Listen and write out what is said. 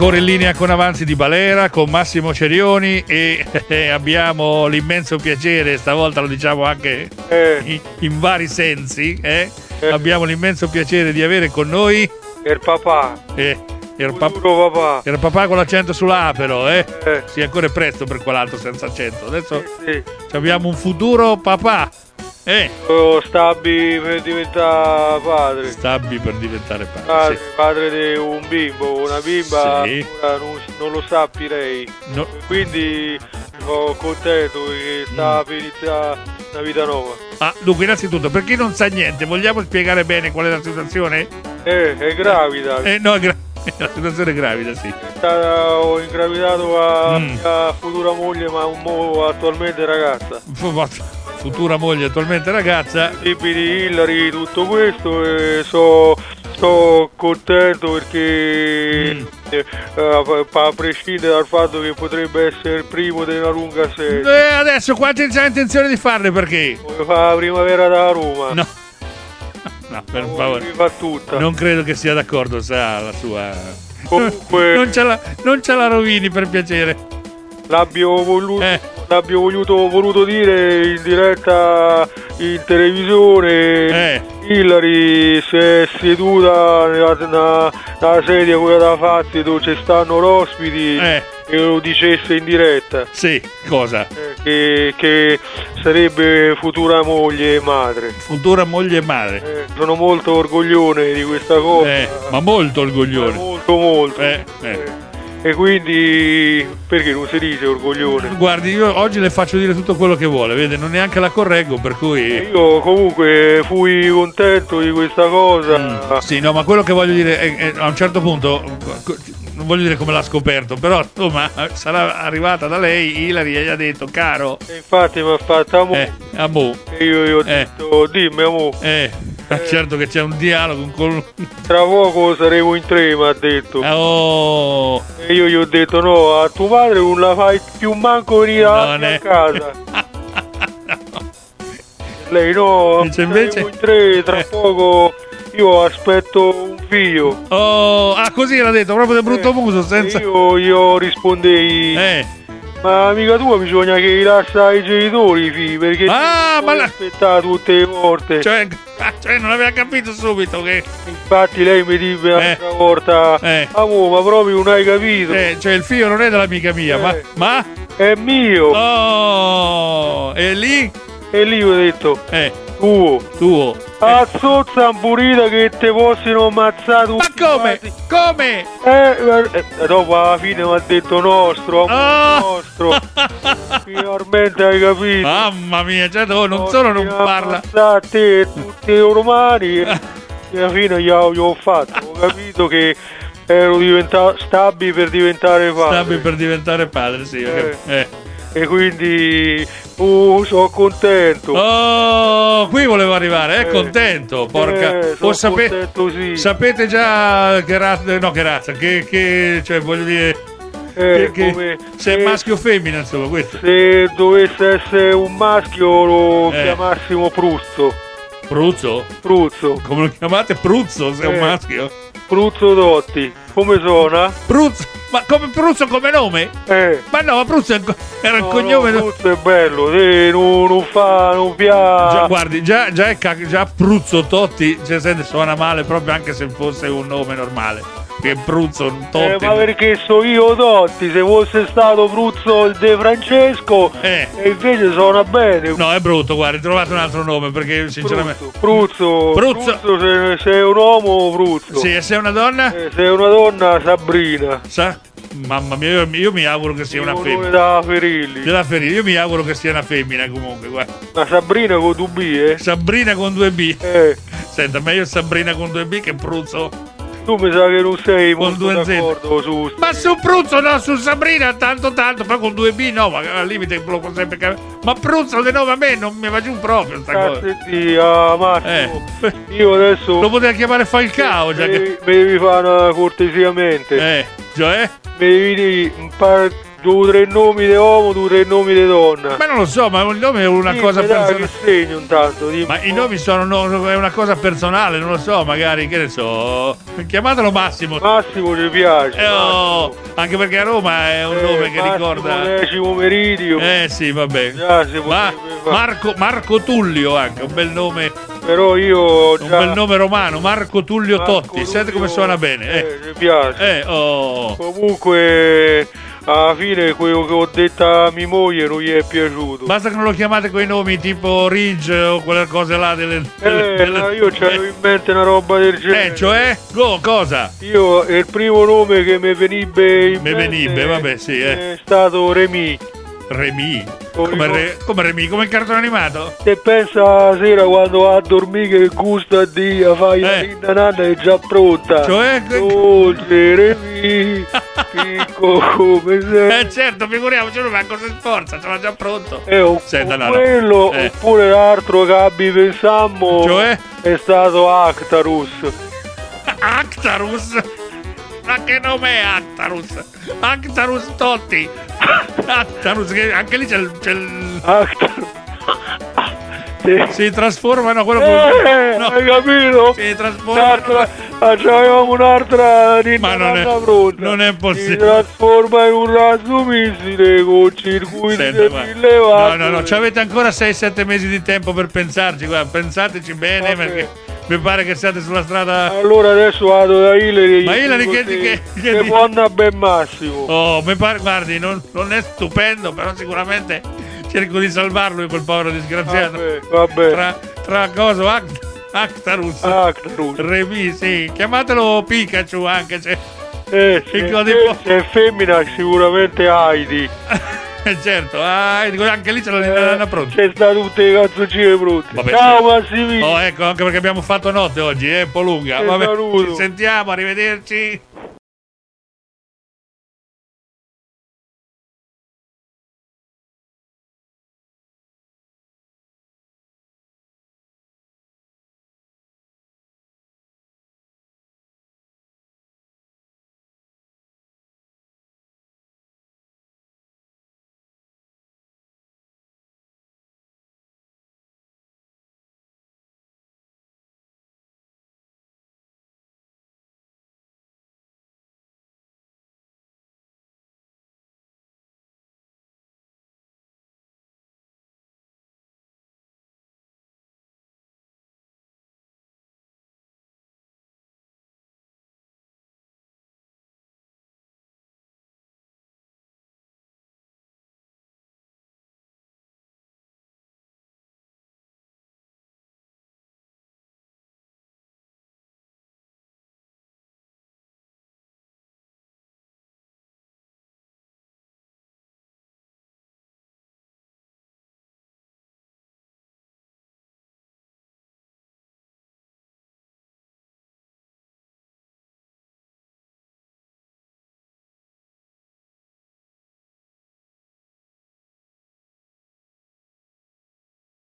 ancora in linea con Avanzi di Balera, con Massimo Cerioni e abbiamo l'immenso piacere, stavolta lo diciamo anche in vari sensi, abbiamo l'immenso piacere di avere con noi il papà. Il papà con l'accento sulla A però, Sì, ancora è presto per quell'altro senza accento. Adesso abbiamo un futuro papà. Stabbi per diventare padre. Stabbi per diventare padre. Padre di un bimbo, una bimba, sì. non lo sappi lei. No. Quindi sono contento che sta per iniziare una vita nuova. Dunque, innanzitutto, per chi non sa niente, vogliamo spiegare bene qual è la situazione? È gravida. No, la situazione è gravida, sì. Ho ingravidato la mia futura moglie, ma attualmente ragazza. Futura moglie, attualmente ragazza. Di Hillary, tutto questo, e sto contento perché a prescindere dal fatto che potrebbe essere il primo di una lunga serie. Adesso quanti c'ha intenzione di farle, perché? Voglio fare la primavera da Roma. No, per favore. Mi fa tutta. Non credo che sia d'accordo, sa la sua. Comunque non ce la rovini, per piacere. L'abbiamo voluto dire in diretta in televisione. Hillary si è seduta nella sedia quella da Fazzi dove ci stanno ospiti e lo dicesse in diretta. Sì, cosa? Che sarebbe futura moglie e madre. Futura moglie e madre. Sono molto orgoglione di questa cosa. Ma molto orgoglione. Molto. E quindi perché non si dice orgoglione? Guardi, io oggi le faccio dire tutto quello che vuole, vede, non neanche la correggo, per cui io comunque fui contento di questa cosa. Sì, no, ma quello che voglio dire è, a un certo punto, non voglio dire come l'ha scoperto, però insomma sarà arrivata da lei Hillary e gli ha detto: caro, e infatti mi ha fatto amore. E io gli ho detto: dimmi amore. Certo che c'è un dialogo con... Tra poco saremo in tre, mi ha detto. E io gli ho detto: no, a tuo padre non la fai più manco venire a casa. Lei no, dice invece in tre, tra poco io aspetto un figlio. Così l'ha detto, proprio di brutto muso, senza... Io rispondei: ma amica tua bisogna che li lascia ai genitori i figli, perché non aspettare tutte le volte. Cioè non aveva capito subito che... Infatti lei mi dice l'altra volta: amore, ma proprio non hai capito. Cioè il figlio non è dell'amica mia, ma... È mio. E lì? E lì ho detto: tuo. Azzozza amburita che te possono ammazzare tutti. Ma come? Dopo alla fine mi ha detto nostro, nostro. Finalmente hai capito. Mamma mia, cioè non solo non parla. A te e tutti i romani. Alla fine gli ho fatto. Ho capito che ero diventato stabili per diventare padre. Stabili per diventare padre, sì. E quindi sono contento. Qui volevo arrivare, contento, porca. Contento, sì. Sapete già che razza, che cioè voglio dire se è maschio o femmina, insomma, questo. Se dovesse essere un maschio lo chiamassimo Pruzzo. Pruzzo? Come lo chiamate? Pruzzo, se è un maschio? Pruzzo Dotti. Come suona? Pruzzo? Ma come Pruzzo come nome? Ma no, ma Pruzzo era il cognome. Pruzzo è bello, non piace. Guardi, già Pruzzo Totti, suona male proprio anche se fosse un nome normale. Che Pruzzo Totti. Ma perché so io Totti? Se fosse stato Pruzzo il De Francesco, e invece suona bene. No, è brutto, guardi, trovate un altro nome perché sinceramente. Pruzzo. Se è un uomo, Pruzzo. Sì, e se è una donna? Se è una donna, Sabrina. Mamma mia, io mi auguro che sia una femmina. Della Ferilli. Io mi auguro che sia una femmina comunque, guarda. Ma Sabrina con 2B, Sabrina con 2B. Senta, meglio Sabrina con 2B che Pruzzo. Tu mi sa che non sei con molto d'accordo su... Ma su Pruzzo no, su Sabrina tanto, poi con 2B no, ma al limite lo può sempre cambiare. Ma Pruzzo di nuovo a me non mi va giù proprio sta cosa. Massimo, io adesso... Lo poteva chiamare Falcao, già che... Mi devi fare una cortesiamente. Cioè? Mi devi dire due o tre nomi di uomo, due o tre nomi di donna. Ma non lo so, ma il nome è una cosa personale. Che segno intanto, ma i nomi è una cosa personale, non lo so, magari, che ne so. Chiamatelo Massimo. Massimo ci piace. Anche perché a Roma è un nome che ricorda. Decimo Meridio. Sì, vabbè. Marco Tullio anche, un bel nome. Però io già... Un bel nome romano, Marco Tullio Totti. Senti come suona bene. Mi piace. Comunque, alla fine quello che ho detto a mia moglie non gli è piaciuto. Basta che non lo chiamate con i nomi tipo Ridge o quelle cose là io c'avevo in mente una roba del genere. Cioè? Cosa? Io il primo nome che mi veniva in mente vabbè, sì, è stato Remy. Remy? Come Remy? Come il cartone animato? Se pensa sera quando va a dormire che gusto a Dio, fai la linda nana è già pronta. Cioè? Dolce Remy, piccolo come sei. Certo, figuriamoci, ma cosa sforza, ce l'ha già pronto. Quello, oppure l'altro che abbi pensammo, cioè? È stato Actarus. Actarus? Ma che nome è Actarus? Actarus Totti. Actarus, che anche lì c'è il... Actarus. Si trasformano quello no. Hai capito? Si trasforma. Avevamo un'altra ma non è possibile. Si trasforma in un razzo missile con circuiti rilevanti. No, ci avete ancora 6-7 mesi di tempo per pensarci, guarda, pensateci bene. Perché mi pare che siate sulla strada. Allora adesso vado da Hillary. Ma Hillary che può andare ben massimo. Mi pare, guardi, non è stupendo, però sicuramente cerco di salvarlo quel povero disgraziato. Vabbè. Tra coso Actarus. Remy, sì. Chiamatelo Pikachu anche se è femmina sicuramente Heidi. Certo, anche lì c'è la pronta. C'è sta tutte le canzoncine pronte. Vabbè, ciao Massimiliano. Ecco, anche perché abbiamo fatto notte oggi, un po' lunga. Vabbè, ci sentiamo, arrivederci.